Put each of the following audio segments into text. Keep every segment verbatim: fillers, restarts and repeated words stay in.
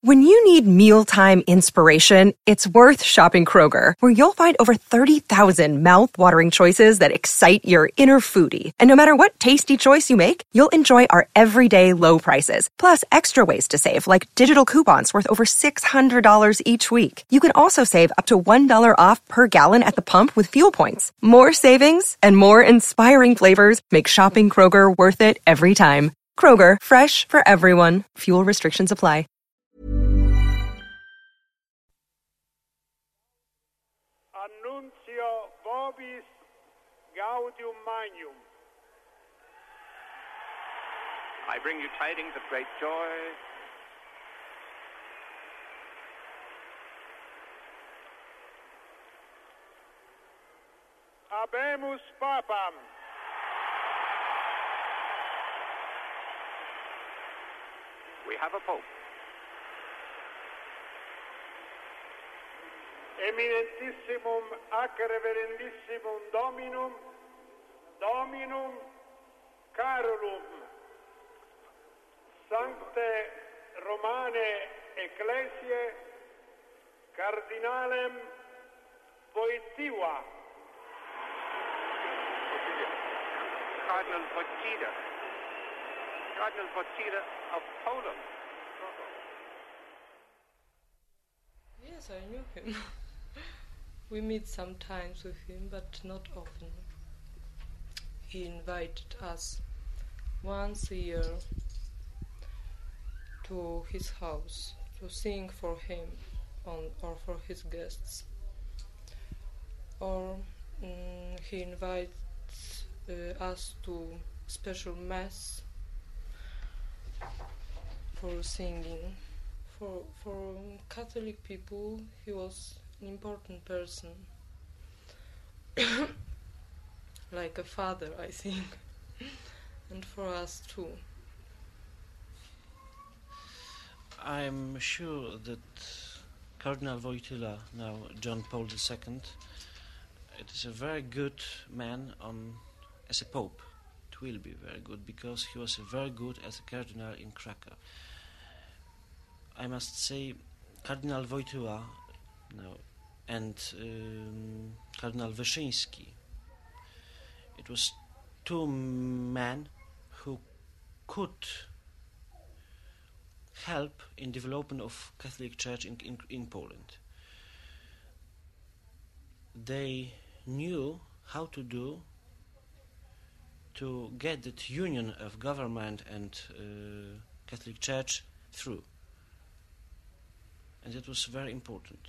When you need mealtime inspiration, it's worth shopping Kroger, where you'll find over thirty thousand mouth-watering choices that excite your inner foodie. And no matter what tasty choice you make, you'll enjoy our everyday low prices, plus extra ways to save, like digital coupons worth over six hundred dollars each week. You can also save up to one dollar off per gallon at the pump with fuel points. More savings and more inspiring flavors make shopping Kroger worth it every time. Kroger, fresh for everyone. Fuel restrictions apply. Annuncio vobis gaudium magnum. I bring you tidings of great joy. Habemus papam. We have a pope. Eminentissimum ac reverendissimum Dominum, Dominum Carolum, Sancte Romane Ecclesiae, Cardinalem Wojtyła. Cardinal Wojtyła. Cardinal Wojtyła of Poland. Yes, I knew him. We meet sometimes with him, but not often. He invited us once a year to his house to sing for him on, or for his guests. Or um, he invites uh, us to special mass for singing. For for Catholic people, he was an important person, like a father, I think, and for us too. I'm sure that Cardinal Wojtyła, now John Paul the Second, it is a very good man on as a pope. It will be very good because he was very good as a cardinal in Krakow. I must say, Cardinal Wojtyła no, and um, Cardinal Wyszyński, it was two men who could help in development of Catholic Church in, in, in Poland. They knew how to do to get that union of government and uh, Catholic Church through. And it was very important.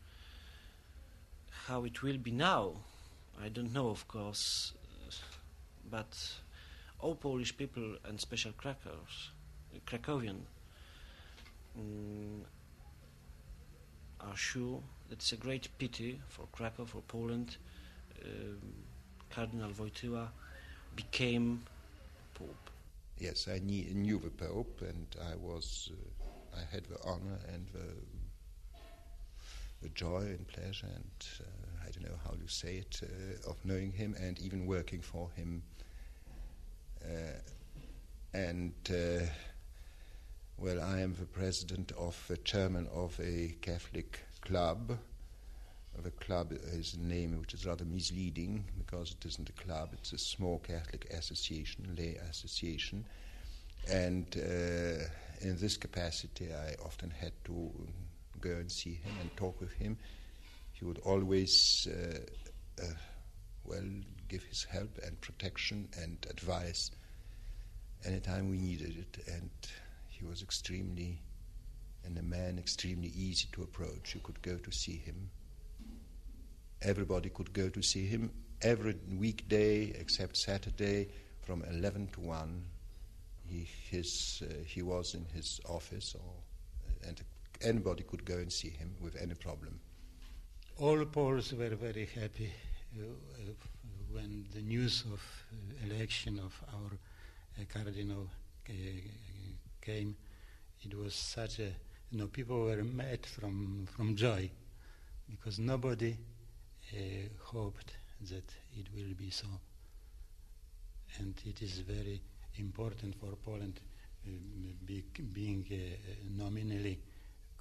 How it will be now, I don't know, of course, but all Polish people, and especially Krakos, Krakowian, um, are sure that it's a great pity for Krakow, for Poland. Um, Cardinal Wojtyła became Pope. Yes, I knew, knew the Pope, and I was, uh, I had the honor and the, the joy and pleasure, and uh, I don't know how to say it, uh, of knowing him and even working for him. Uh, and uh, well, I am the president of the chairman of a Catholic club. The club is a name which is rather misleading because it isn't a club, it's a small Catholic association, lay association. And uh, in this capacity I often had to go and see him and talk with him. He would always, uh, uh, well, give his help and protection and advice anytime we needed it. And he was extremely, and a man extremely easy to approach. You could go to see him. Everybody could go to see him every weekday except Saturday from eleven to one. He, his, uh, he was in his office, or, and anybody could go and see him with any problem. All Poles were very happy uh, uh, when the news of uh, election of our uh, cardinal uh, came. It was such a, you know, people were mad from, from joy because nobody Uh, hoped that it will be so, and it is very important for Poland, uh, be, being uh, nominally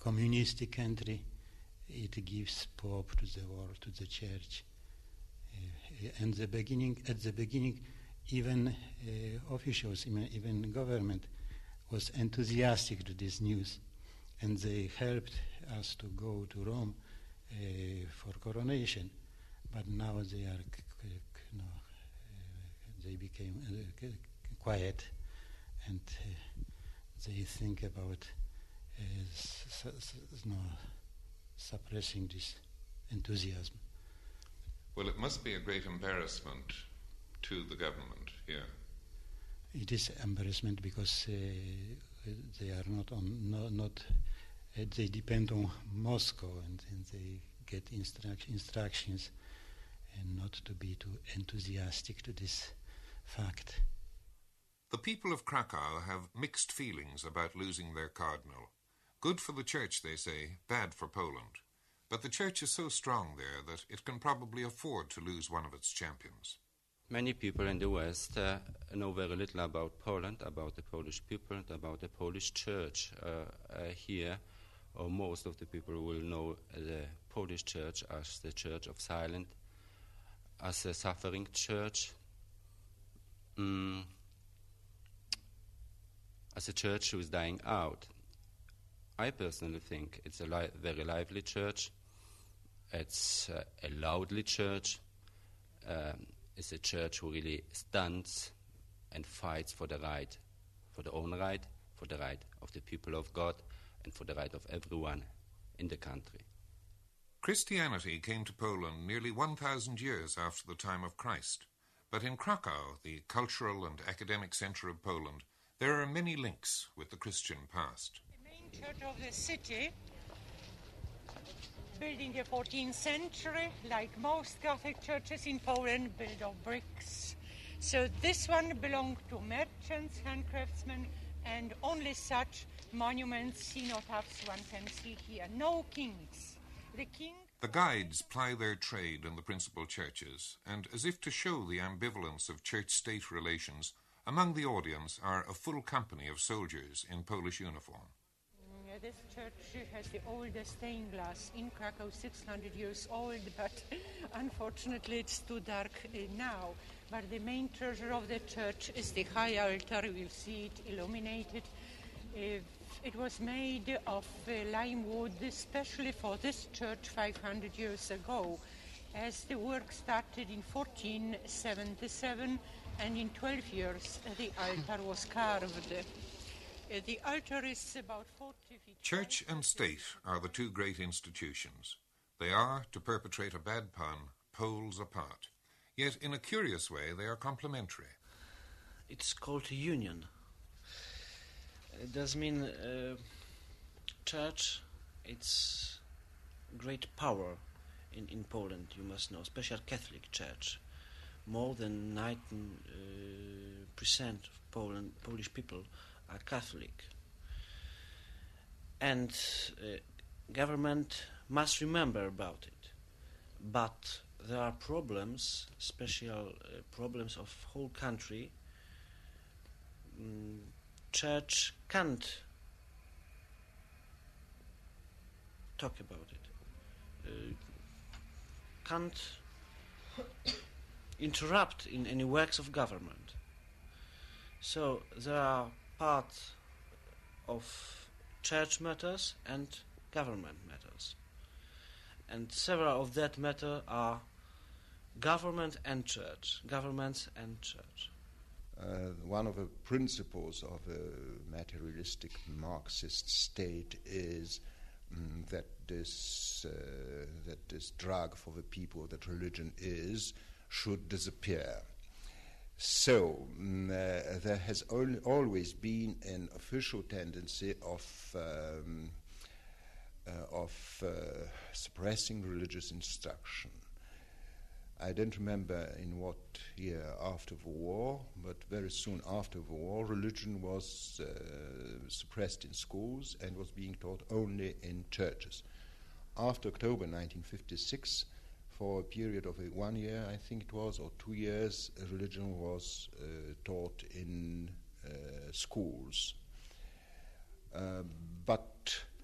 communistic country, it gives Pope to the world, to the Church. Uh, and the beginning, at the beginning, even uh, officials, even, even government, was enthusiastic to this news, and they helped us to go to Rome uh, for coronation. But now they are, c- c- no, uh, they became uh, c- quiet, and uh, they think about uh, s- s- no, suppressing this enthusiasm. Well, it must be a great embarrassment to the government here. It is embarrassment because uh, they are not on, no, not. Uh, they depend on Moscow, and, and they get instruct, instructions, and not to be too enthusiastic to this fact. The people of Krakow have mixed feelings about losing their cardinal. Good for the Church, they say, bad for Poland. But the Church is so strong there that it can probably afford to lose one of its champions. Many people in the West uh, know very little about Poland, about the Polish people, and about the Polish Church. Uh, uh, here, or most of the people will know the Polish Church as the Church of Silence, as a suffering church, mm, as a church who is dying out. I personally think it's a li- very lively church. It's uh, a loudly church. Um, it's a church who really stands and fights for the right, for their own right, for the right of the people of God, and for the right of everyone in the country. Christianity came to Poland nearly one thousand years after the time of Christ. But in Krakow, the cultural and academic center of Poland, there are many links with the Christian past. The main church of the city, built in the fourteenth century, like most Catholic churches in Poland, built of bricks. So this one belonged to merchants, handcraftsmen, and only such monuments, cenotaphs, one can see here. No kings. The king... The guides ply their trade in the principal churches, and as if to show the ambivalence of church-state relations, among the audience are a full company of soldiers in Polish uniform. Mm, this church has the oldest stained glass in Krakow, six hundred years old, but unfortunately it's too dark uh, now. But the main treasure of the church is the high altar. We'll see it illuminated. Uh, it was made of uh, lime wood, especially for this church five hundred years ago, as the work started in fourteen seventy-seven, and in twelve years uh, the altar was carved. Uh, the altar is about forty feet. Church and state are the two great institutions. They are, to perpetrate a bad pun, poles apart. Yet in a curious way they are complementary. It's called a union. It does mean uh, church, it's great power in, in Poland, you must know, especially Catholic Church. More than ninety percent uh, of Poland, Polish people are Catholic. And uh, government must remember about it. But there are problems, special uh, problems of whole country. Mm, Church can't talk about it, uh, can't interrupt in any works of government. So there are parts of church matters and government matters. And several of that matter are government and church, governments and church. Uh, one of the principles of a materialistic Marxist state is um, that this uh, that this drug for the people that religion is should disappear. So um, uh, there has al- always been an official tendency of um, uh, of uh, suppressing religious instruction. I don't remember in what year after the war, but very soon after the war, religion was uh, suppressed in schools and was being taught only in churches. After October nineteen fifty-six, for a period of a one year, I think it was, or two years, religion was uh, taught in uh, schools. Uh, but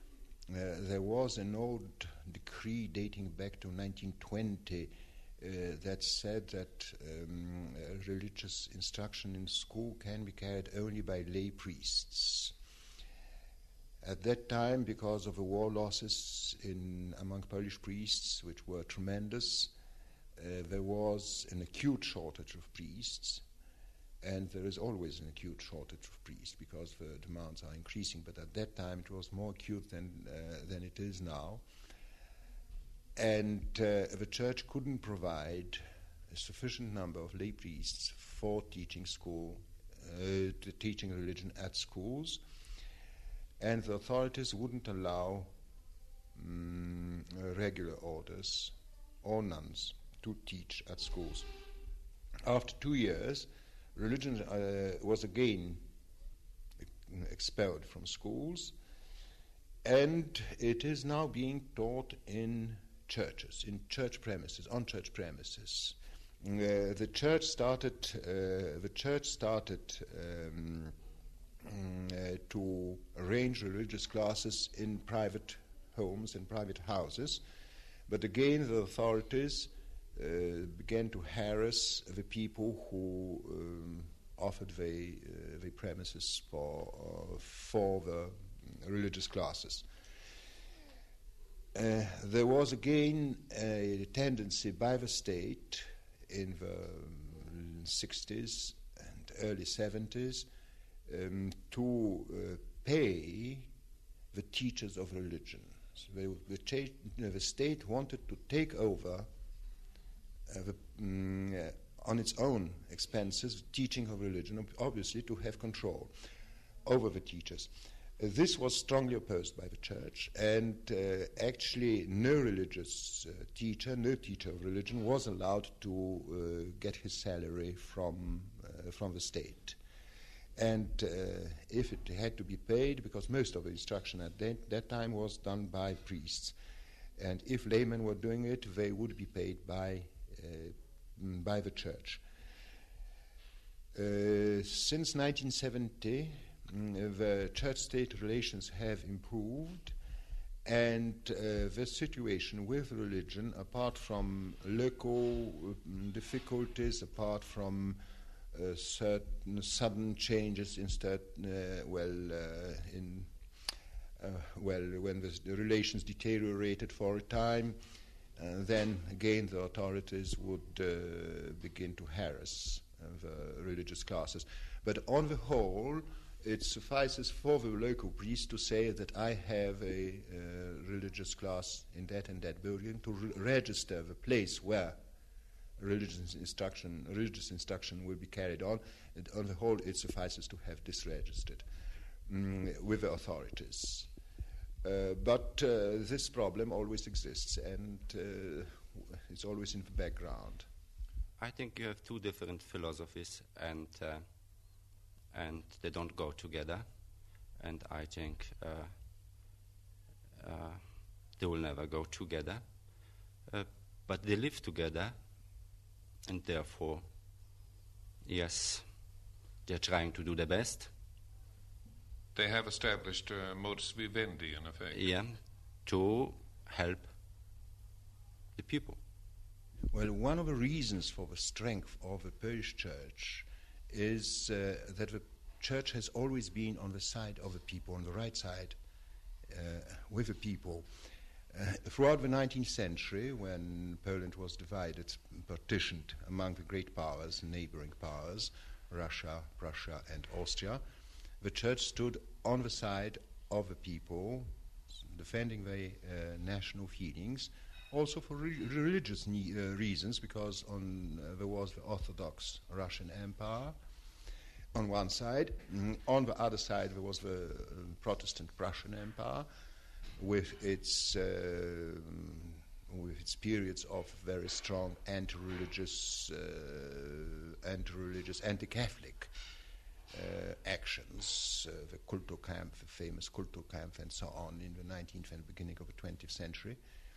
there was an old decree dating back to nineteen twenty uh, that said that um, uh, religious instruction in school can be carried only by lay priests. At that time, because of the war losses in among Polish priests, which were tremendous, uh, there was an acute shortage of priests, and there is always an acute shortage of priests because the demands are increasing. But at that time, it was more acute than uh, than it is now, and uh, the church couldn't provide a sufficient number of lay priests for teaching school, uh, to teaching religion at schools. And the authorities wouldn't allow um, regular orders or nuns to teach at schools. After two years, religion uh, was again expelled from schools, and it is now being taught in churches, in church premises, on church premises. Uh, the church started. Uh, the church started. Um, Uh, to arrange religious classes in private homes, in private houses. But again, the authorities uh, began to harass the people who um, offered the, uh, the premises for, uh, for the religious classes. Uh, there was again a tendency by the state in the sixties and early seventies Um, to uh, pay the teachers of religion. So they, the, cha- you know, the state wanted to take over uh, the, um, uh, on its own expenses the teaching of religion, obviously to have control over the teachers. Uh, this was strongly opposed by the church, and uh, actually no religious uh, teacher, no teacher of religion was allowed to uh, get his salary from, uh, from the state. And uh, if it had to be paid, because most of the instruction at that, that time was done by priests, and if laymen were doing it, they would be paid by, uh, by the church. Uh, since nineteen seventy, mm, the church-state relations have improved, and uh, the situation with religion, apart from local um, difficulties, apart from Uh, certain sudden changes in certain, uh, well, uh, in uh, well, when the, the relations deteriorated for a time, uh, then again the authorities would uh, begin to harass uh, the religious classes. But on the whole, it suffices for the local priest to say that I have a uh, religious class in that and that building, to re- register the place where religious instruction, religious instruction will be carried on. And on the whole, it suffices to have this registered mm, with the authorities. Uh, but uh, this problem always exists, and uh, it's always in the background. I think you have two different philosophies, and uh, and they don't go together. And I think uh, uh, they will never go together. Uh, but they live together. And therefore, yes, they're trying to do their best. They have established a modus vivendi, in effect. Yeah, to help the people. Well, one of the reasons for the strength of the Polish church is uh, that the church has always been on the side of the people, on the right side uh, with the people. Uh, throughout the nineteenth century, when Poland was divided, partitioned among the great powers, neighboring powers, Russia, Prussia, and Austria, the church stood on the side of the people, defending their uh, national feelings, also for re- religious ne- uh, reasons, because on uh, there was the Orthodox Russian Empire on one side. Mm, on the other side, there was the uh, Protestant Prussian Empire, with its uh, with its periods of very strong anti-religious, uh, anti-religious, anti-Catholic uh, actions, uh, the Kulturkampf, the famous Kulturkampf, and so on in the nineteenth and beginning of the twentieth century.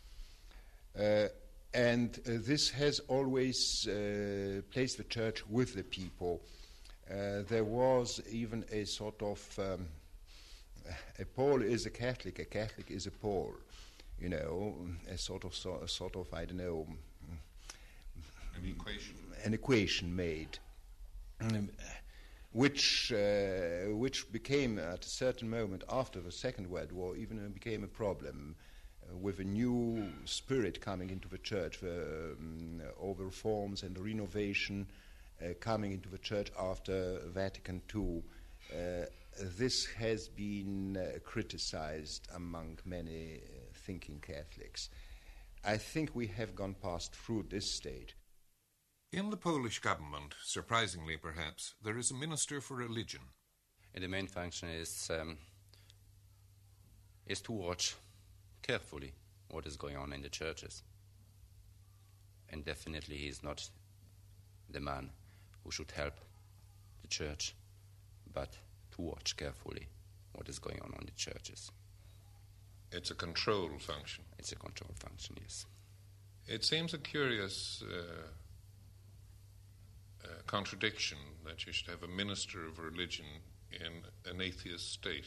Uh, and uh, this has always uh, placed the church with the people. Uh, there was even a sort of um, Uh, a Pole is a Catholic, a Catholic is a Pole. You know, a sort of, so, a sort of, I don't know, an equation, an equation made, um, which uh, which became at a certain moment after the Second World War even uh, became a problem uh, with a new spirit coming into the church, the um, all the reforms and the renovation uh, coming into the church after Vatican Two. Uh, this has been uh, criticized among many uh, thinking Catholics. I think we have gone past through this stage. In the Polish government, surprisingly perhaps, there is a minister for religion. And the main function is um, is to watch carefully what is going on in the churches. And definitely he is not the man who should help the church, but to watch carefully what is going on in the churches. It's a control function. It's a control function, yes. It seems a curious uh, uh, contradiction that you should have a minister of religion in an atheist state.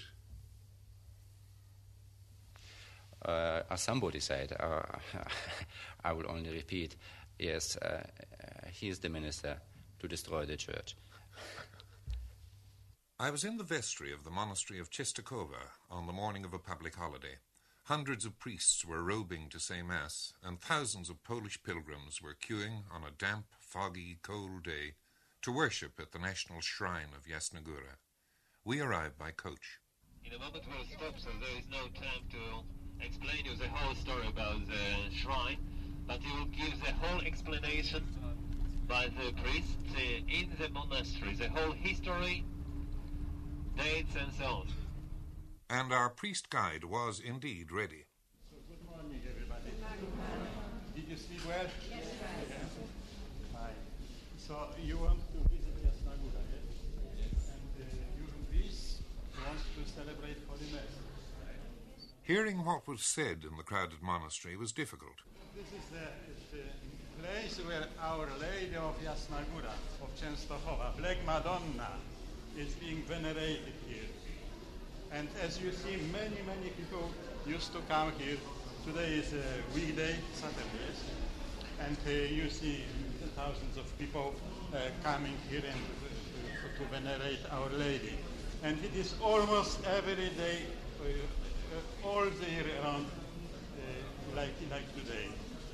Uh, as somebody said, uh, I will only repeat, yes, uh, uh, he is the minister to destroy the church. I was in the vestry of the monastery of Czestochowa on the morning of a public holiday. Hundreds of priests were robing to say Mass, and thousands of Polish pilgrims were queuing on a damp, foggy, cold day to worship at the national shrine of Jasna Góra. We arrived by coach. In a moment we'll stop, so there is no time to explain you the whole story about the shrine, but you will give the whole explanation by the priest uh, in the monastery, the whole history, dates and so on. And our priest guide was indeed ready. So good morning, everybody. Did you sleep well? Yes, yes. Fine. So you want to visit Jasna Góra, yes? And uh, during this, you want to celebrate Holy Mass. Hearing what was said in the crowded monastery was difficult. This is the, the place where Our Lady of Jasna Góra, of Częstochowa, Black Madonna, is being venerated here. And as you see, many, many people used to come here. Today is a weekday, Saturday, and uh, you see thousands of people uh, coming here and uh, to venerate Our Lady. And it is almost every day, uh, uh, all the year round, uh, like, like today.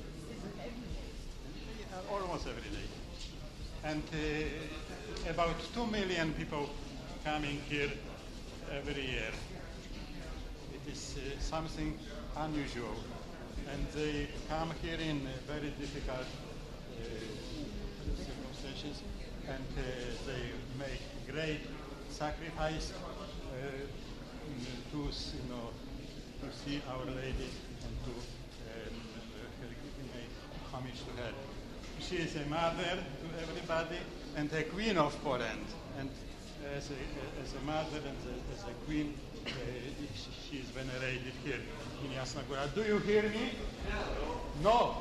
Uh, almost every day. And uh, about two million people coming here every year. It is uh, something unusual, and they come here in uh, very difficult uh, circumstances, and uh, they make great sacrifice uh, to, you know, to see Our Lady and to um, uh, homage to her. She is a mother to everybody and a queen of Poland, and as a, as a mother and a, as a queen, uh, she is venerated here in Jasna Góra. Do you hear me? No.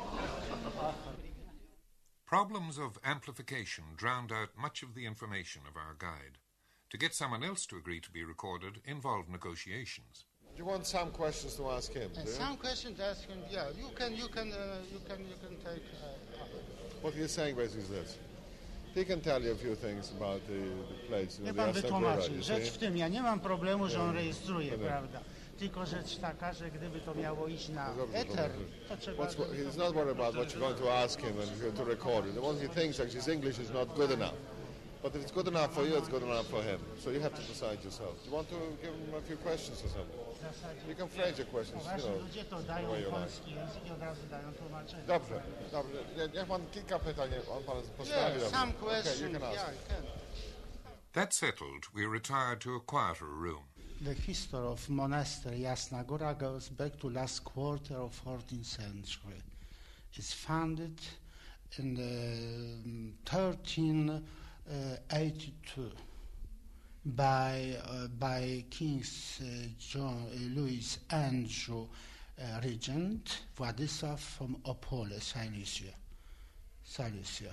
Problems of amplification drowned out much of the information of our guide. To get someone else to agree to be recorded involved negotiations. You want some questions to ask him? Uh, some questions to ask him. Yeah, you can, you can, uh, you can, you can take. Uh, what you're saying basically is this. He can tell you a few things about the, the place. Nie pan wytłumaczy. Rzecz w tym, ja nie mam problemu, że on rejestruje, prawda? Tylko rzecz taka, że gdyby to miało iść na eter, to trzeba... He's not worried about what you're going to ask him and you're going to record it. The one he thinks like his English is not good enough. But if it's good enough for you, it's good enough for him. So you have to decide yourself. Do you want to give him a few questions or something? You can phrase your questions, you know, ludzie to dają polski język i od razu dają tłumaczenie. Dobrze, dobrze. Niech pan kilka pytań, on pan postawi. Yeah, some questions, okay, you can ask. yeah, I can. That settled, we retired to a quieter room. The history of monastery Jasna Góra goes back to last quarter of fourteenth century. It's founded in the thirteen eighty-two by uh, by Kings uh, John uh, Louis Andrew, uh, regent Władysław from Opole, Silesia. Silesia.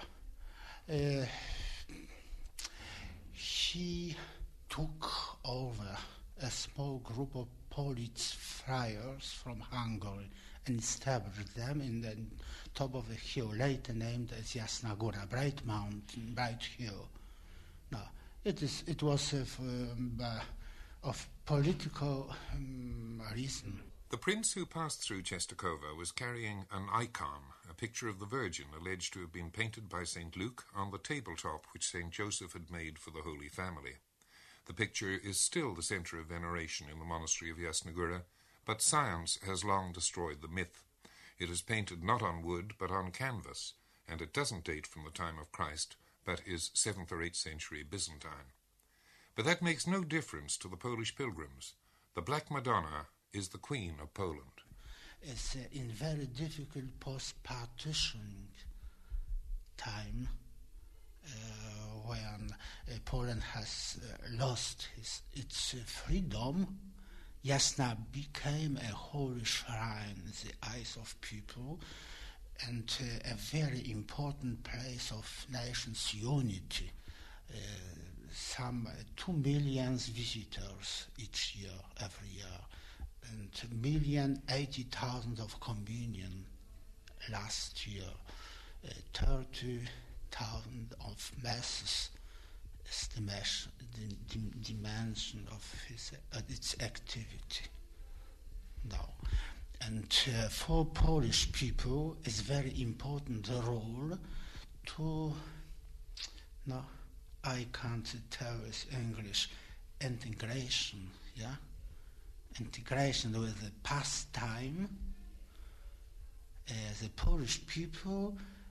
Uh, he took over a small group of Polish friars from Hungary and established them in the top of a hill later named as Jasna Góra, Bright Mountain, Bright Hill. Now, it is it was of, um, uh, of political um, reason. The prince who passed through Czestochowa was carrying an icon, a picture of the Virgin alleged to have been painted by Saint Luke on the tabletop which Saint Joseph had made for the Holy Family. The picture is still the centre of veneration in the monastery of Jasna Góra, but science has long destroyed the myth. It is painted not on wood but on canvas, and it doesn't date from the time of Christ, but is seventh or eighth century Byzantine. But that makes no difference to the Polish pilgrims. The Black Madonna is the Queen of Poland. It's uh, in very difficult post-partition time, uh, when uh, Poland has uh, lost his, its uh, freedom, Jasna became a holy shrine in the eyes of people and uh, a very important place of nations' unity. Uh, some uh, two million visitors each year, every year, and a million eighty thousand of communion last year, uh, thirty thousand of masses is the, mesh, the, the dimension of his, uh, its activity now. And uh, for Polish people, it's very important role to, no, I can't tell with English, integration, yeah? Integration with the pastime. Uh, the Polish people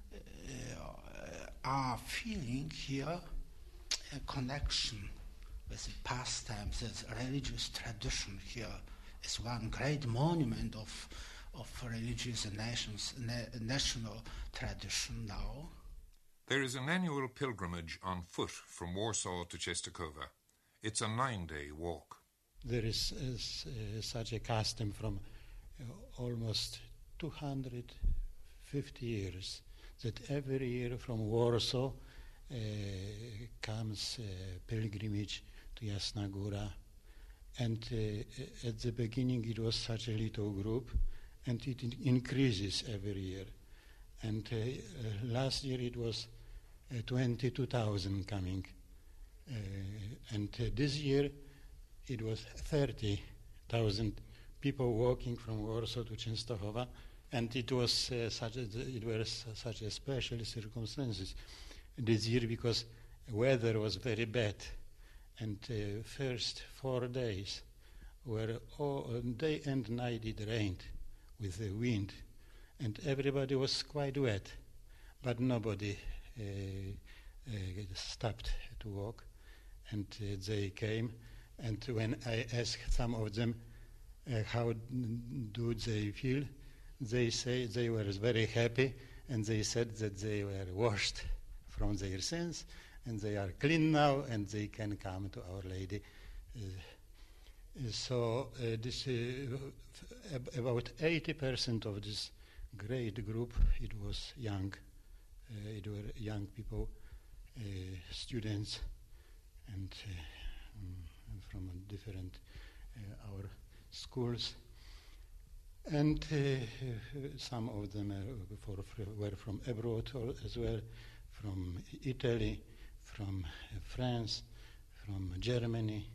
uh, are feeling here a connection with the pastime, the religious tradition here is one great monument of of religious and nations, na- national tradition now. There is an annual pilgrimage on foot from Warsaw to Czestochowa. It's a nine-day walk. There is, is uh, such a custom from uh, almost two hundred fifty years that every year from Warsaw uh, comes uh, pilgrimage to Jasna Góra. And uh, at the beginning it was such a little group, and it in- increases every year. And uh, uh, last year it was uh, twenty-two thousand coming. Uh, and uh, this year it was thirty thousand people walking from Warsaw to Częstochowa, and it was uh, such a, it was such a special circumstances this year because weather was very bad, and uh, first four days were all day and night it rained with the wind, and everybody was quite wet, but nobody uh, uh, stopped to walk, and uh, they came. And when I asked some of them uh, how do they feel, they say they were very happy, and they said that they were washed from their sins, and they are clean now, and they can come to Our Lady. Uh, so uh, this uh, f- about eighty percent of this great group, it was young, uh, it were young people, uh, students, and. Uh, um, from different uh, our schools, and uh, some of them uh, for, for, were from abroad as well, from Italy, from uh, France, from Germany,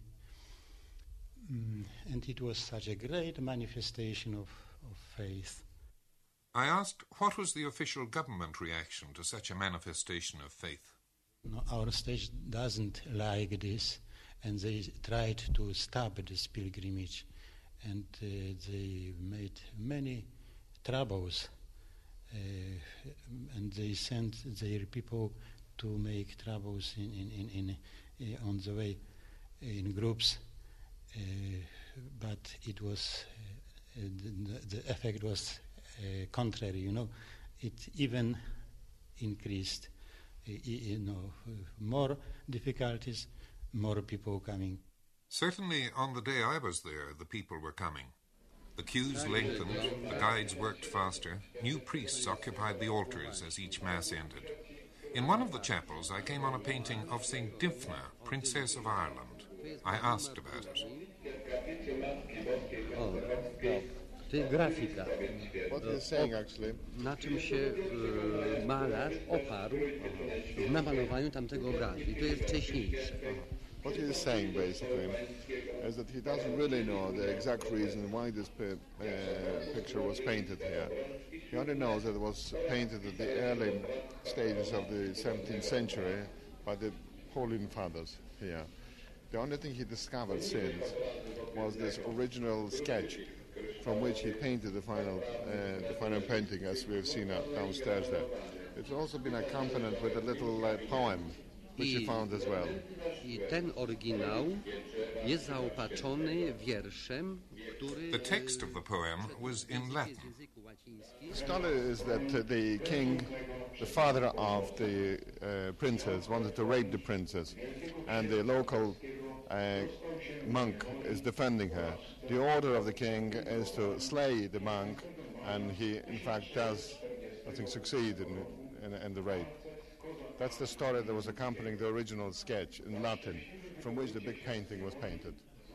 mm, and it was such a great manifestation of, of faith. I asked what was the official government reaction to such a manifestation of faith. No, our state doesn't like this, and they tried to stop this pilgrimage, and uh, they made many troubles, uh, and they sent their people to make troubles in, in, in, in uh, on the way in groups, uh, but it was uh, the, the effect was uh, contrary. You know, it even increased. Uh, you know, uh, more difficulties. More people coming. Certainly on the day I was there, the people were coming. The queues lengthened, the guides worked faster, new priests occupied the altars as each mass ended. In one of the chapels, I came on a painting of Saint Dymphna, Princess of Ireland. I asked about it. To jest grafika. What he's saying actually. Na czym się y, malarz oparł w namalowaniu tamtego obrazu. I to jest wcześniejsze. What he is saying basically is that he doesn't really know the exact reason why this pi- uh, picture was painted here. He only knows that it was painted at the early stages of the seventeenth century by the Pauline fathers here. The only thing he discovered since was this original sketch from which he painted the final, uh, the final painting as we have seen uh, downstairs there. It's also been accompanied with a little uh, poem which he found as well. I ten oryginał jest zaopatrzony wierszem, który... The text of the poem was in Latin. The story is that uh, the king, the father of the uh, princess, wanted to rape the princess, and the local uh, monk is defending her. The order of the king is to slay the monk, and he, in fact, does, I think, succeed in, in, in the rape. That's the story that was accompanying the original sketch in Latin, from which the big painting was painted.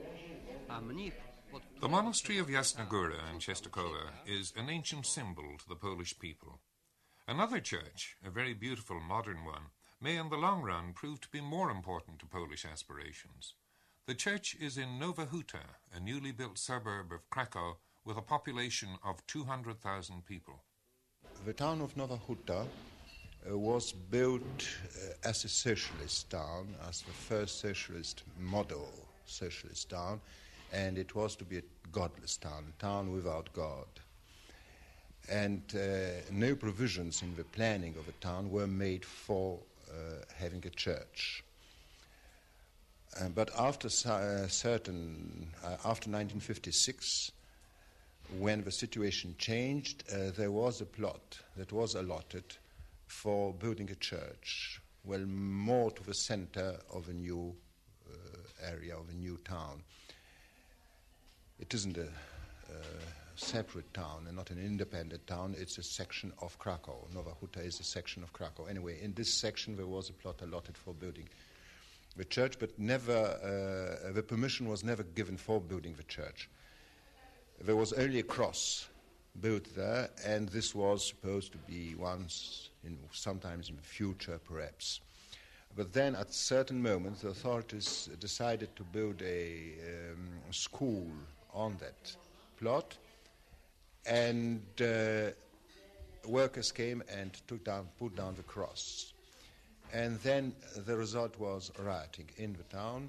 The monastery of Jasna Góra in Czestochowa is an ancient symbol to the Polish people. Another church, a very beautiful modern one, may in the long run prove to be more important to Polish aspirations. The church is in Nowa Huta, a newly built suburb of Krakow with a population of two hundred thousand people. The town of Nowa Huta uh, was built uh, as a socialist town, as the first socialist model socialist town, and it was to be a godless town, a town without God. And uh, no provisions in the planning of the town were made for uh, having a church. Uh, but after uh, certain, uh, after nineteen fifty-six, when the situation changed, uh, there was a plot that was allotted for building a church, well, more to the center of a new uh, area, of a new town. It isn't a, a separate town and not an independent town, it's a section of Krakow. Nowa Huta is a section of Krakow. Anyway, in this section there was a plot allotted for building the church, but never, uh, the permission was never given for building the church. There was only a cross built there, and this was supposed to be once, in, sometimes in the future perhaps. But then at certain moments the authorities decided to build a um, school on that plot, and uh, workers came and took down, put down the cross. And then the result was rioting in the town,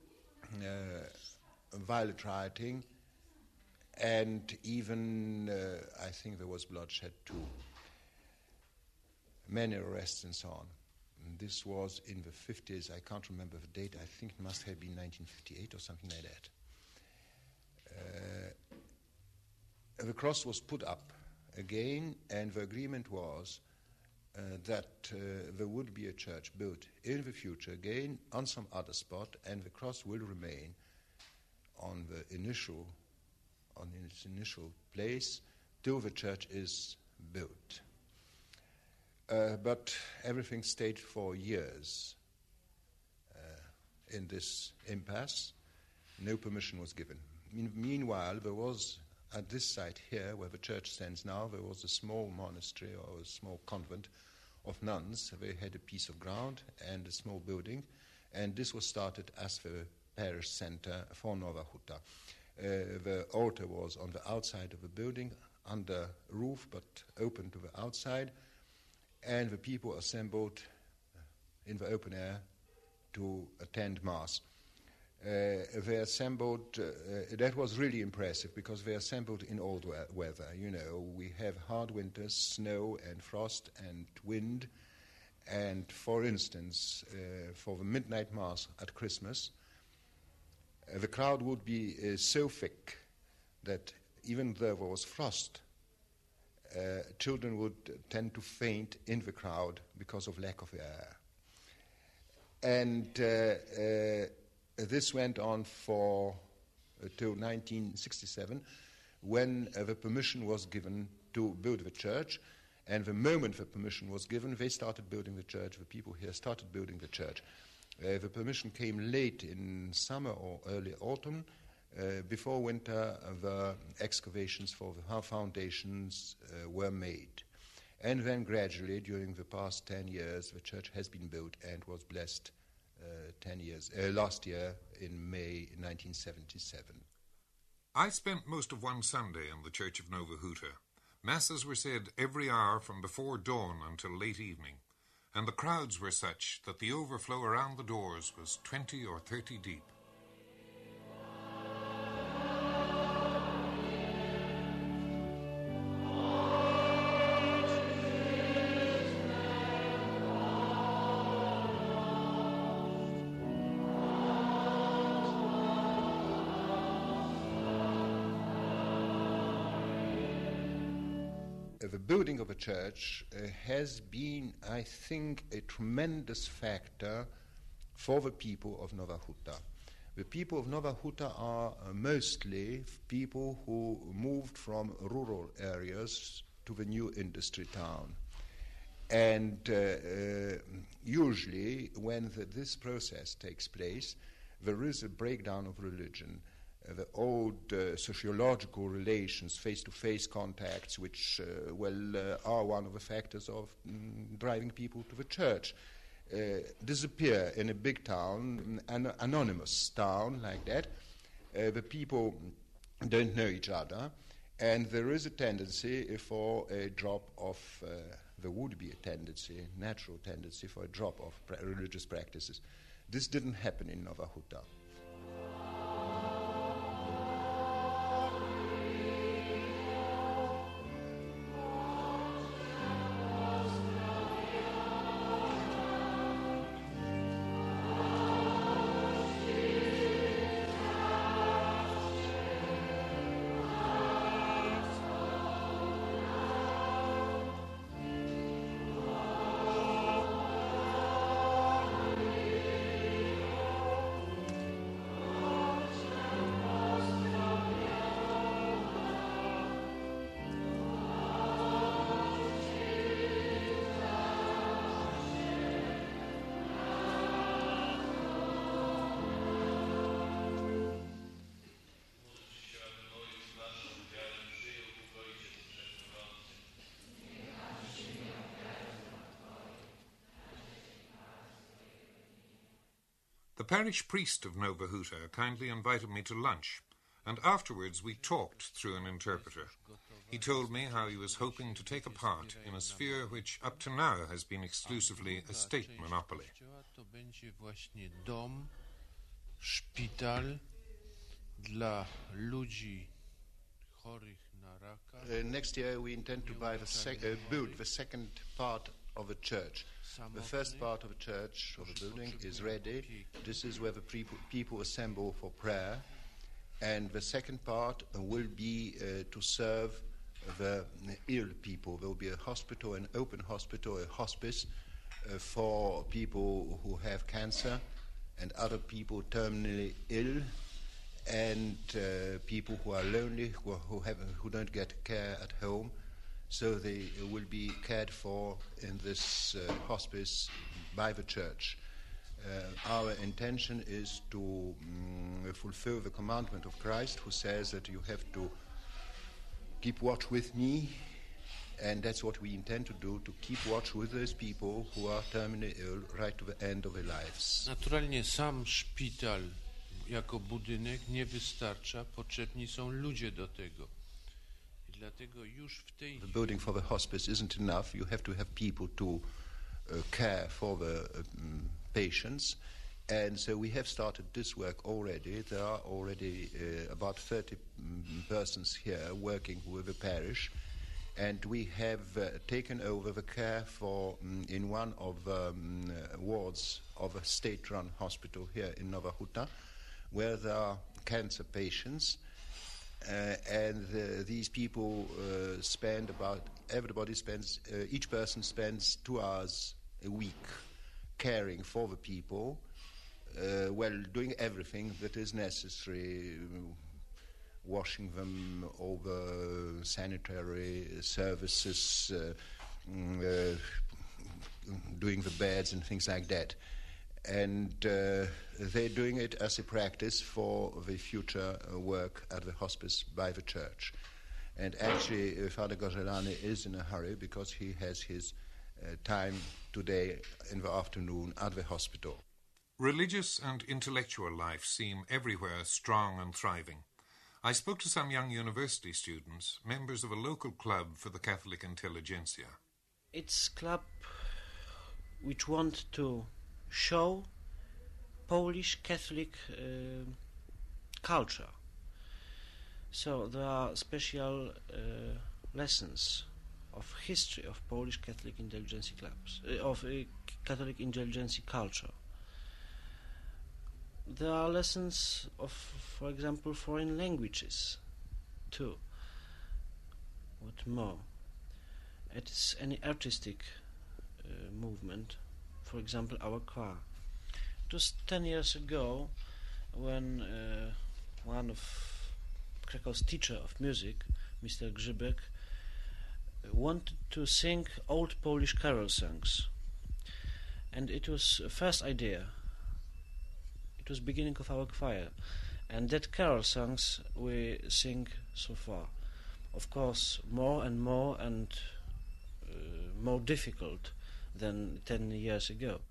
uh, violent rioting, and even, uh, I think there was bloodshed too. Many arrests and so on. And this was in the fifties, I can't remember the date, I think it must have been nineteen fifty-eight or something like that. Uh, the cross was put up again, and the agreement was uh, that uh, there would be a church built in the future again on some other spot, and the cross will remain on the initial, on its initial place till the church is built. Uh, but everything stayed for years uh, in this impasse. No permission was given. Mean- meanwhile, there was, at this site here, where the church stands now, there was a small monastery or a small convent of nuns. They had a piece of ground and a small building, and this was started as the parish center for Nowa Huta. Uh, the altar was on the outside of the building, under roof, but open to the outside, and the people assembled in the open air to attend Mass. Uh, they assembled, uh, uh, that was really impressive, because they assembled in all we- weather. You know, we have hard winters, snow and frost and wind, and for instance, uh, for the midnight Mass at Christmas, uh, the crowd would be uh, so thick that even though there was frost, Uh, children would tend to faint in the crowd because of lack of air. And uh, uh, this went on for uh, till nineteen sixty-seven, when uh, the permission was given to build the church. And the moment the permission was given, they started building the church. The people here started building the church. Uh, the permission came late in summer or early autumn, Uh, before winter, uh, the excavations for the foundations uh, were made. And then gradually, during the past ten years, the church has been built and was blessed uh, ten years, uh, last year in May nineteen seventy-seven. I spent most of one Sunday in the Church of Nova Huta. Masses were said every hour from before dawn until late evening, and the crowds were such that the overflow around the doors was twenty or thirty deep. The building of a church uh, has been, I think, a tremendous factor for the people of Nova Huta. The people of Nova Huta are uh, mostly people who moved from rural areas to the new industry town. And uh, uh, usually when the, this process takes place, there is a breakdown of religion. Uh, the old uh, sociological relations, face-to-face contacts, which, uh, well, uh, are one of the factors of mm, driving people to the church, uh, disappear in a big town, an anonymous town like that. Uh, the people don't know each other, and there is a tendency for a drop of, uh, there would be a tendency, natural tendency for a drop of pra- religious practices. This didn't happen in Nova Huta. The parish priest of Nova Huta kindly invited me to lunch, and afterwards we talked through an interpreter. He told me how he was hoping to take a part in a sphere which up to now has been exclusively a state monopoly. To będzie właśnie dom, szpital dla ludzi chorych na raka. Uh, next year we intend to buy the sec- uh, build the second part of a church. The first part of a church, of a building, is ready. This is where the people, people assemble for prayer. And the second part uh, will be uh, to serve the ill people. There will be a hospital, an open hospital, a hospice uh, for people who have cancer and other people terminally ill, and uh, people who are lonely, who, are, who, have, who don't get care at home. So they will be cared for in this uh, hospice by the church. Uh, our intention is to um, fulfill the commandment of Christ, who says that you have to keep watch with me, and that's what we intend to do, to keep watch with those people who are terminally ill right to the end of their lives. Naturalnie sam szpital jako budynek nie wystarcza, potrzebni są ludzie do tego. The building for the hospice isn't enough. You have to have people to uh, care for the um, patients. And so we have started this work already. There are already uh, about thirty um, persons here working with the parish. And we have uh, taken over the care for um, in one of the um, uh, wards of a state-run hospital here in Nova Huta, where there are cancer patients. Uh, and uh, these people uh, spend about, everybody spends, uh, each person spends two hours a week caring for the people, uh, well, doing everything that is necessary, washing them, over sanitary services, uh, uh, doing the beds and things like that. And uh, they're doing it as a practice for the future uh, work at the hospice by the church. And actually, uh, Father Gorzelany is in a hurry because he has his uh, time today in the afternoon at the hospital. Religious and intellectual life seem everywhere strong and thriving. I spoke to some young university students, members of a local club for the Catholic intelligentsia. It's a club which want to show Polish Catholic uh, culture. So there are special uh, lessons of history of Polish Catholic intelligentsia clubs, uh, of uh, Catholic intelligentsia culture. There are lessons of, for example, foreign languages, too. What more? It is any artistic uh, movement. For example, our choir. It was ten years ago when uh, one of Krakow's teacher of music, Mister Grzybek, wanted to sing old Polish carol songs. And it was a first idea. It was beginning of our choir. And that carol songs we sing so far. Of course, more and more and uh, more difficult than ten years ago.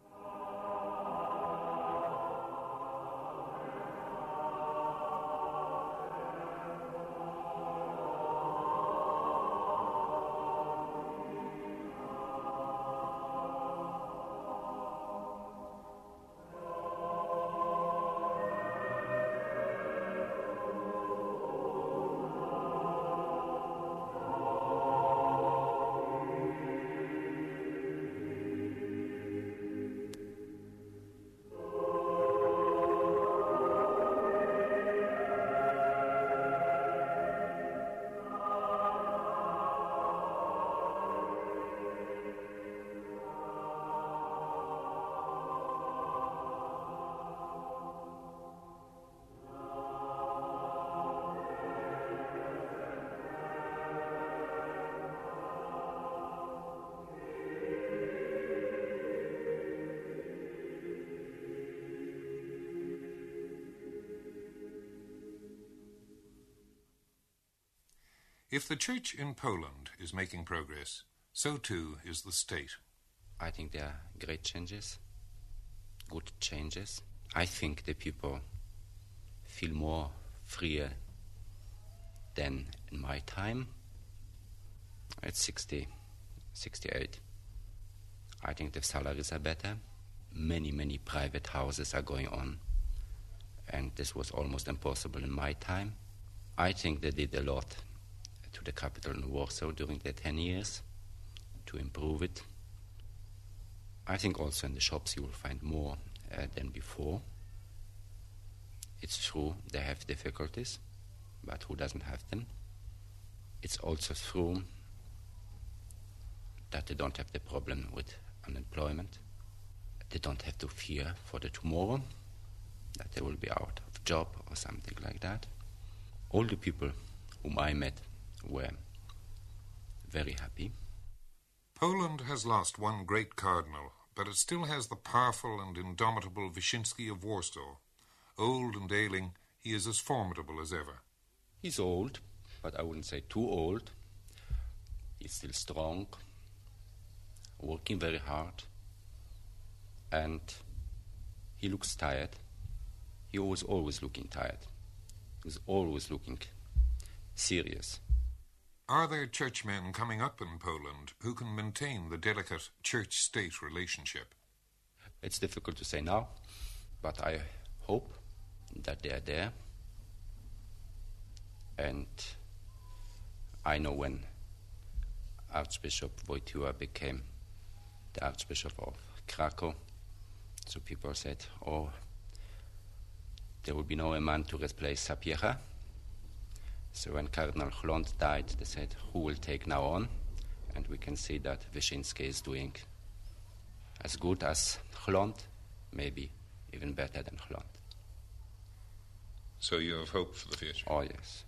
If the Church in Poland is making progress, so too is the state. I think there are great changes, good changes. I think the people feel more freer than in my time. At sixty, sixty-eight. I think the salaries are better. Many, many private houses are going on. And this was almost impossible in my time. I think they did a lot to the capital in Warsaw during the ten years to improve it. I think also in the shops you will find more uh, than before. It's true they have difficulties, but who doesn't have them? It's also true that they don't have the problem with unemployment. They don't have to fear for the tomorrow, that they will be out of job or something like that. All the people whom I met were very happy. Poland has lost one great cardinal, but it still has the powerful and indomitable Wyszynski of Warsaw. Old and ailing, he is as formidable as ever. He's old, but I wouldn't say too old. He's still strong, working very hard, and he looks tired. He was always looking tired. He was always looking serious. Are there churchmen coming up in Poland who can maintain the delicate church-state relationship? It's difficult to say now, but I hope that they are there. And I know when Archbishop Wojtyła became the Archbishop of Krakow, so people said, oh, there will be no man to replace Sapiecha. So when Cardinal Chlont died, they said, who will take now on? And we can see that Wyszynski is doing as good as Chlont, maybe even better than Chlont. So you have hope for the future? Oh, yes.